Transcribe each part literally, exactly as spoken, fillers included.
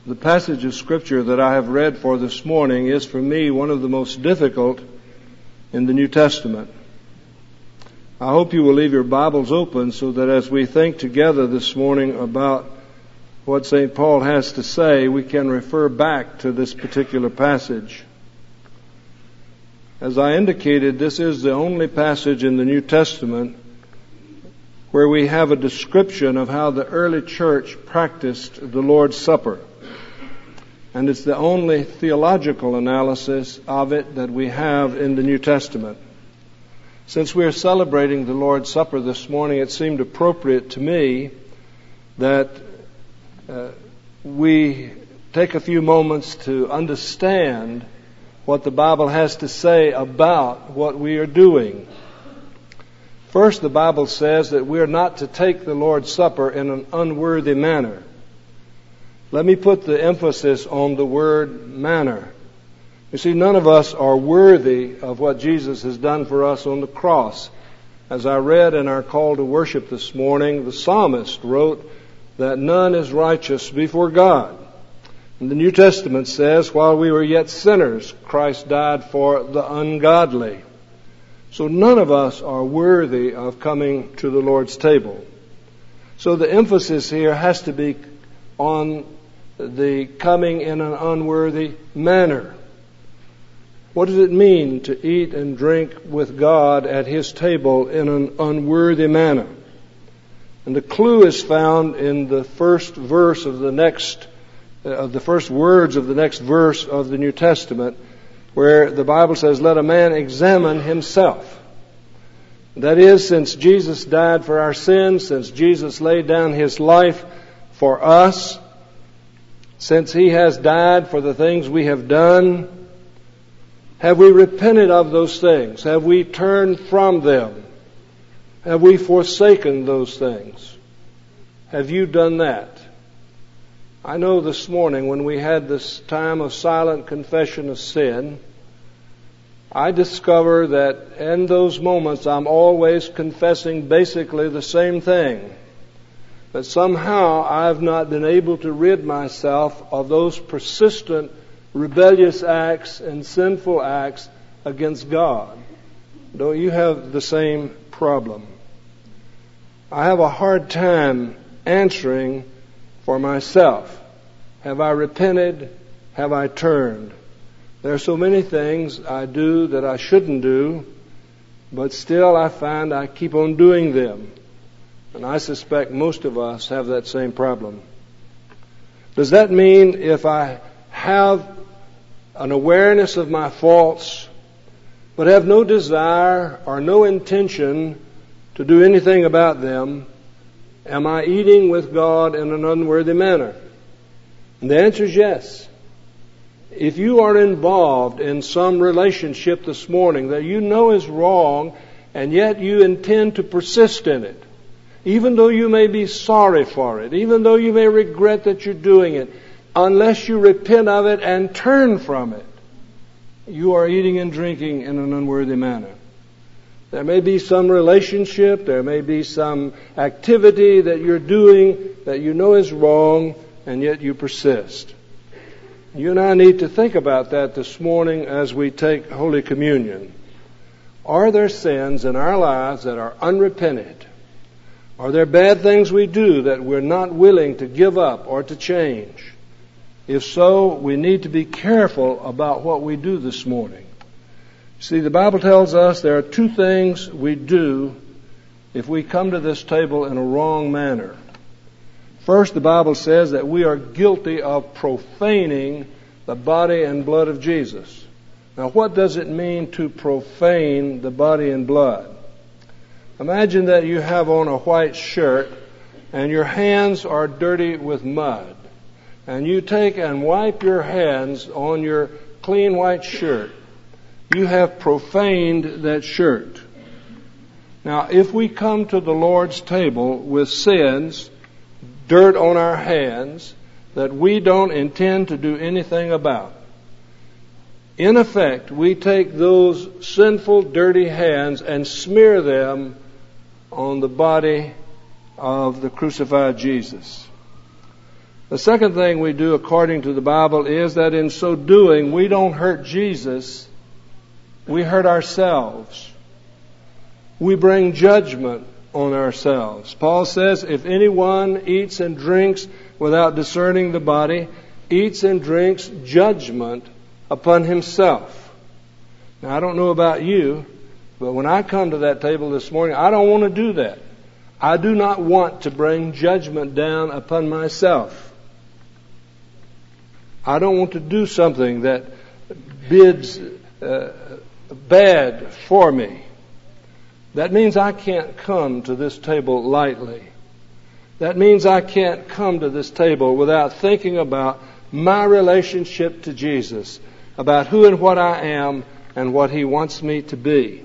The passage of Scripture that I have read for this morning is for me one of the most difficult in the New Testament. I hope you will leave your Bibles open so that as we think together this morning about what Saint Paul has to say, we can refer back to this particular passage. As I indicated, this is the only passage in the New Testament where we have a description of how the early church practiced the Lord's Supper. And it's the only theological analysis of it that we have in the New Testament. Since we are celebrating the Lord's Supper this morning, it seemed appropriate to me that uh, we take a few moments to understand what the Bible has to say about what we are doing. First, the Bible says that we are not to take the Lord's Supper in an unworthy manner. Let me put the emphasis on the word manner. You see, none of us are worthy of what Jesus has done for us on the cross. As I read in our call to worship this morning, the psalmist wrote that none is righteous before God. And the New Testament says, while we were yet sinners, Christ died for the ungodly. So none of us are worthy of coming to the Lord's table. So the emphasis here has to be on the coming in an unworthy manner. What does it mean to eat and drink with God at His table in an unworthy manner? And the clue is found in the first verse of the next, uh, the first words of the next verse of the New Testament, where the Bible says, "Let a man examine himself." That is, since Jesus died for our sins, since Jesus laid down His life for us, since He has died for the things we have done, have we repented of those things? Have we turned from them? Have we forsaken those things? Have you done that? I know this morning when we had this time of silent confession of sin, I discover that in those moments I'm always confessing basically the same thing. That somehow I've not been able to rid myself of those persistent rebellious acts and sinful acts against God. Don't you have the same problem? I have a hard time answering for myself. Have I repented? Have I turned? There are so many things I do that I shouldn't do, but still I find I keep on doing them. And I suspect most of us have that same problem. Does that mean if I have an awareness of my faults, but have no desire or no intention to do anything about them, am I eating with God in an unworthy manner? And the answer is yes. If you are involved in some relationship this morning that you know is wrong, and yet you intend to persist in it, even though you may be sorry for it, even though you may regret that you're doing it, unless you repent of it and turn from it, you are eating and drinking in an unworthy manner. There may be some relationship, there may be some activity that you're doing that you know is wrong, and yet you persist. You and I need to think about that this morning as we take Holy Communion. Are there sins in our lives that are unrepented? Are there bad things we do that we're not willing to give up or to change? If so, we need to be careful about what we do this morning. See, the Bible tells us there are two things we do if we come to this table in a wrong manner. First, the Bible says that we are guilty of profaning the body and blood of Jesus. Now, what does it mean to profane the body and blood? Imagine that you have on a white shirt and your hands are dirty with mud. And you take and wipe your hands on your clean white shirt. You have profaned that shirt. Now, if we come to the Lord's table with sins, dirt on our hands, that we don't intend to do anything about, in effect, we take those sinful, dirty hands and smear them on the body of the crucified Jesus. The second thing we do according to the Bible is that in so doing, we don't hurt Jesus, we hurt ourselves. We bring judgment on ourselves. Paul says, if anyone eats and drinks without discerning the body, eats and drinks judgment upon himself. Now, I don't know about you, but when I come to that table this morning, I don't want to do that. I do not want to bring judgment down upon myself. I don't want to do something that bids uh, bad for me. That means I can't come to this table lightly. That means I can't come to this table without thinking about my relationship to Jesus, about who and what I am and what He wants me to be.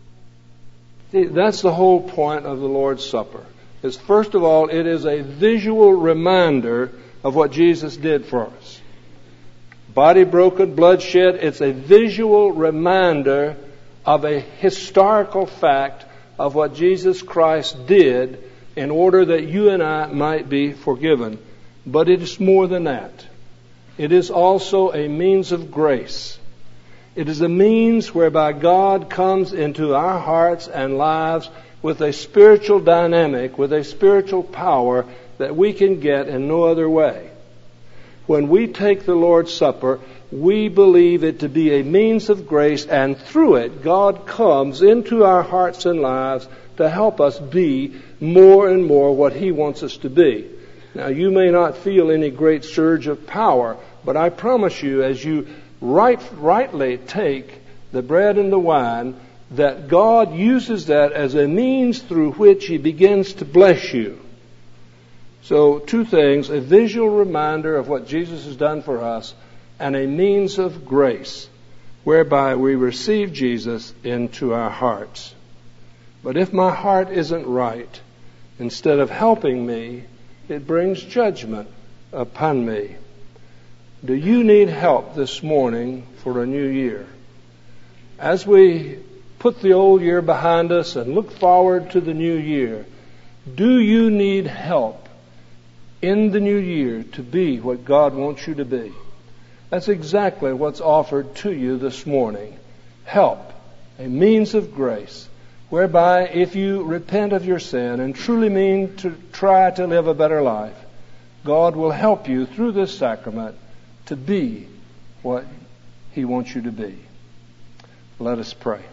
See, that's the whole point of the Lord's Supper. Is first of all, it is a visual reminder of what Jesus did for us. Body broken, blood shed, it's a visual reminder of a historical fact of what Jesus Christ did in order that you and I might be forgiven. But it is more than that. It is also a means of grace. It is a means whereby God comes into our hearts and lives with a spiritual dynamic, with a spiritual power that we can get in no other way. When we take the Lord's Supper, we believe it to be a means of grace, and through it, God comes into our hearts and lives to help us be more and more what He wants us to be. Now, you may not feel any great surge of power, but I promise you, as you right, rightly take the bread and the wine, that God uses that as a means through which He begins to bless you. So, two things, a visual reminder of what Jesus has done for us, and a means of grace, whereby we receive Jesus into our hearts. But if my heart isn't right, instead of helping me, it brings judgment upon me. Do you need help this morning for a new year? As we put the old year behind us and look forward to the new year, do you need help in the new year to be what God wants you to be? That's exactly what's offered to you this morning. Help, a means of grace, whereby if you repent of your sin and truly mean to try to live a better life, God will help you through this sacrament to be what He wants you to be. Let us pray.